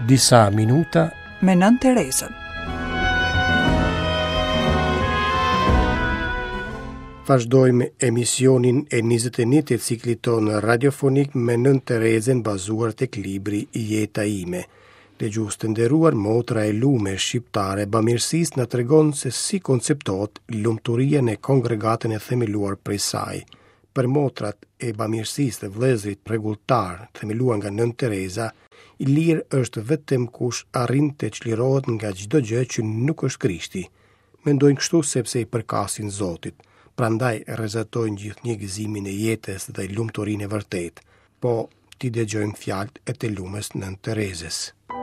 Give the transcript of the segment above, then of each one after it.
Disa minuta me Nën Terezën. Vazhdojmë emisionin e 21 të ciklit tonë radiofonik me Nën Terezën bazuar tek libri Jeta ime. Dëgjues të nderuar, motra e lume shqiptare bamirësisë na tregon se si konceptohet lumturia në kongregatën e themeluar prej saj. Për motrat e bamirësisë të vëllezërit rregulltar themeluar nga Nën Tereza, i lirë është vetëm kush arrin të çlirohet nga çdo gjë që nuk është Krishti. Mendojnë kështu sepse i përkasin Zotit. Prandaj rrezatojnë gjithnjë gëzimin e jetës dhe lumturinë e vërtetë. Po ti dëgjojmë fjalët e të lumës Nën Terezës.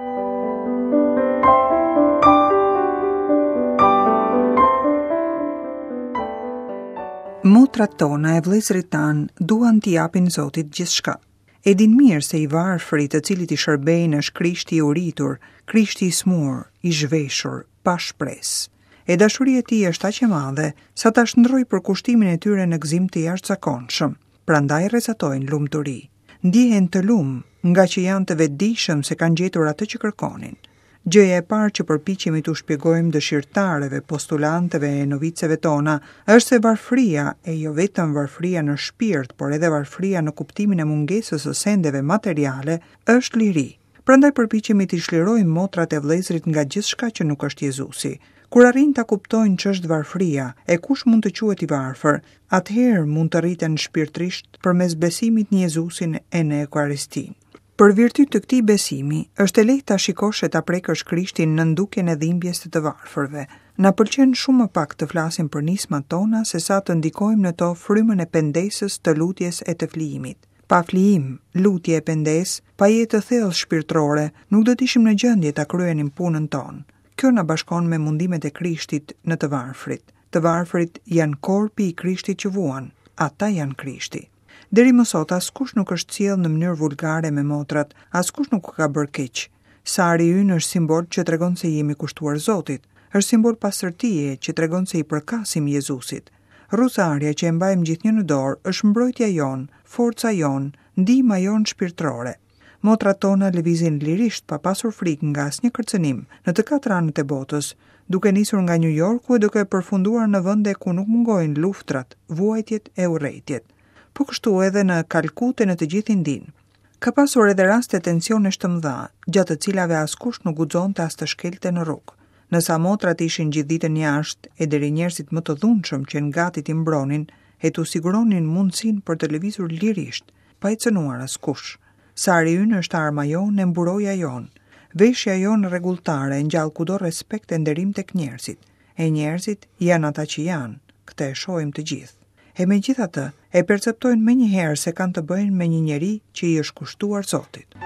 Motrat tona e vëllezërit tan duan t'i japin Zotit gjithçka. E din mirë se i varfrit të cilit i shërbejnë është Krishti i uritur, Krishti i smur, i zhveshur, pa shpresë. E dashuria e tij është aq e madhe sa ta shndroi për kushtimin e tyre në gëzim të jashtëzakonshëm. Prandaj rrezatojnë lumturi. Ndihen të lumë nga që janë të vetëdijshëm se kanë gjetur atë që kërkonin. Gjëja e parë që përpiqemi t'u shpjegojmë dëshirtarëve, postulantëve e noviceve tona është se varfria, e jo vetëm varfria në shpirt, por edhe varfria në kuptimin e mungesës së sendeve materiale, është liri. Prandaj përpiqemi t'i çlirojmë motrat e vëllezërit nga gjithçka që nuk është Jezusi. Kur arrin ta kuptojnë ç'është varfria e kush mund të quhet i varfër, atëherë mund të rriten shpirtërisht përmes besimit në Jezusin e në Eukaristin. Për virtyt të këtij besimi, është e lehtë ta shikosh e ta prekësh Krishtin në ndukjen e dhimbjes të varfërve. Na pëlqen shumë më pak të flasim për nismat tona se sa të ndikojmë në to frymën e pendesës, të lutjes e të flijimit. Pa flijim, lutje e pendes, pa jetë të thellë shpirtërore, nuk do të ishim në gjendje ta kryenim punën tonë. Kjo na bashkon me mundimet e Krishtit në të varfrit. Të varfrit janë korpi i Krishtit që vuan, ata janë Krishti. Deri më sot askush nuk është sjellë në mënyrë vulgare me motrat, askush nuk ka bërë keq. Sari ynë është simbol që tregon se jemi kushtuar Zotit, është simbol pastërtie që tregon se i përkasim Jezusit. Rosaria që e mbajmë gjithnjë në dorë është mbrojtja jon, forca jon, ndihma jon shpirtërore. Motrat tona lëvizin lirisht pa pasur frikë nga asnjë kërcënim në të katër anët e botës, duke nisur nga New Yorku e duke përfunduar në vende ku nuk mungojnë luftrat, vuajtjet e urrejtjet. Po kështu edhe në Kalkutë në të gjithë Indin. Ka pasur edhe raste tensionesh të mëdha, gjatë të cilave askush nuk guxonte as të shkelte në rrugë. Nësa motrat ishin gjithë ditën jashtë e deri njerëzit më të dhunshëm që në gati t'i mbronin e t'u siguronin mundësinë për të lëvizur lirisht, pa i cënuar askush. Sari ynë është arma jonë e mburoja jonë. Veshja jonë rregulltare ngjall kudo respekt e nderim tek njerëzit. E njerëzit janë ata që janë. Këtë e shohim të gjithë. E megjithatë, e perceptojnë menjëherë se kanë të bëjnë me një njeri që i është kushtuar Zotit.